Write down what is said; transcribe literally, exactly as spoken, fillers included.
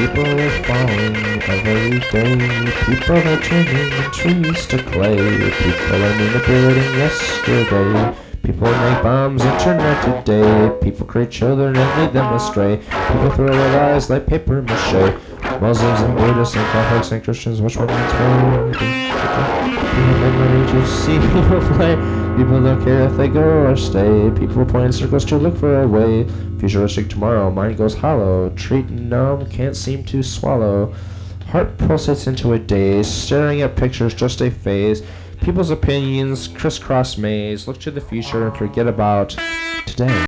People are falling every day. People are turning trees to clay. People are manipulating yesterday. People make bombs internet today. People create children and lead them astray. People throw away lies like paper mache. Muslims and Buddhists and Catholics and Christians, which one means more? People memory to see people play. People don't care if they go or stay. People point in circles to look for a way. Futuristic tomorrow, mind goes hollow. Treat numb, can't seem to swallow. Heart pulsates into a daze. Staring at pictures, just a phase. People's opinions, crisscross maze. Look to the future and forget about today.